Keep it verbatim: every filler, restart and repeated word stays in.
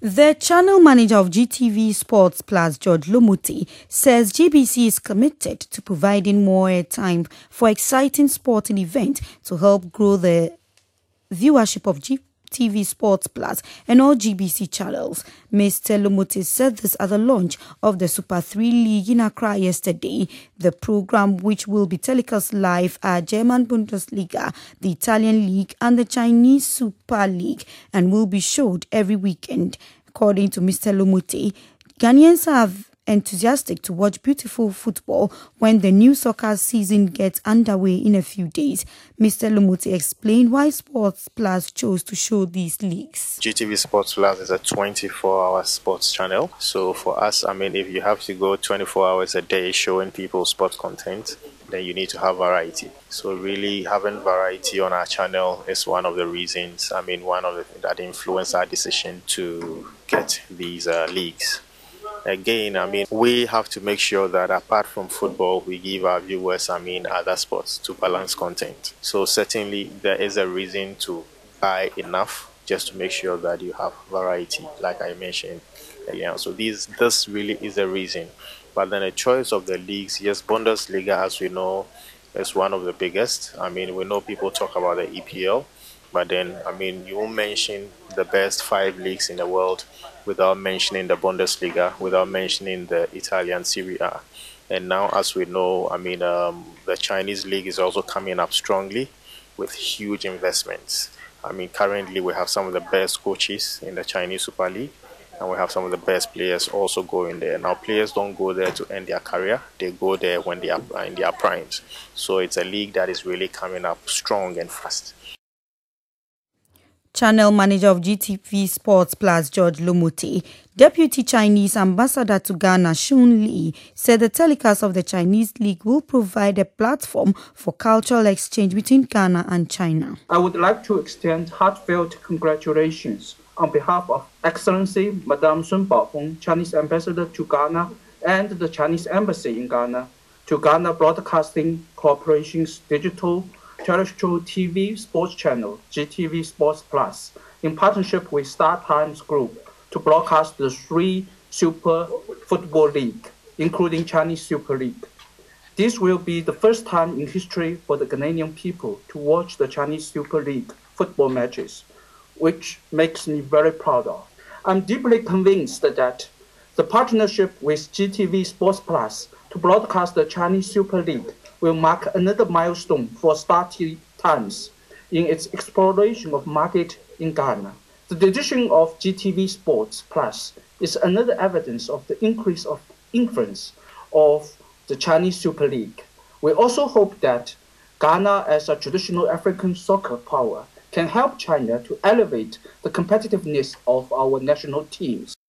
The channel manager of G T V Sports Plus, George Lomuti, says G B C is committed to providing more airtime for exciting sporting events to help grow the viewership of G T V Sports Plus and all G B C channels. Mister Lomuti said this at the launch of the Super three League in Accra yesterday. The program, which will be telecast live, are German Bundesliga, the Italian League and the Chinese Super League, and will be showed every weekend. According to Mister Lomuti, Ghanaians are enthusiastic to watch beautiful football when the new soccer season gets underway in a few days. Mister Lomuti explained why Sports Plus chose to show these leagues. G T V Sports Plus is a twenty-four hour sports channel. So for us, I mean, if you have to go twenty-four hours a day showing people sports content, then you need to have variety. So really having variety on our channel is one of the reasons, I mean, one of the things that influenced our decision to get these uh, leagues. Again, I mean, we have to make sure that apart from football, we give our viewers, I mean, other sports to balance content. So certainly there is a reason to buy enough just to make sure that you have variety, like I mentioned earlier. So these, this really is the reason. But then the choice of the leagues, yes, Bundesliga, as we know, is one of the biggest. I mean, we know people talk about the E P L, but then, I mean, you won't mention the best five leagues in the world without mentioning the Bundesliga, without mentioning the Italian Serie A. And now, as we know, I mean, um, the Chinese league is also coming up strongly with huge investments. I mean, currently we have some of the best coaches in the Chinese Super League, and we have some of the best players also going there. Now, players don't go there to end their career. They go there when they are in their primes. So it's a league that is really coming up strong and fast. Channel manager of G T V Sports Plus, George Lomuti, Deputy Chinese Ambassador to Ghana, Shun Lee, said the telecast of the Chinese League will provide a platform for cultural exchange between Ghana and China. I would like to extend heartfelt congratulations on behalf of Excellency Madame Sun Baohong, Chinese Ambassador to Ghana, and the Chinese Embassy in Ghana, to Ghana Broadcasting Corporation's digital terrestrial T V sports channel, G T V Sports Plus, in partnership with Star Times Group, to broadcast the three Super Football League, including Chinese Super League. This will be the first time in history for the Ghanaian people to watch the Chinese Super League football matches, which makes me very proud of. I'm deeply convinced that the partnership with G T V Sports Plus to broadcast the Chinese Super League will mark another milestone for Star Times in its exploration of market in Ghana. The decision of G T V Sports Plus is another evidence of the increase of influence of the Chinese Super League. We also hope that Ghana, as a traditional African soccer power, can help China to elevate the competitiveness of our national teams.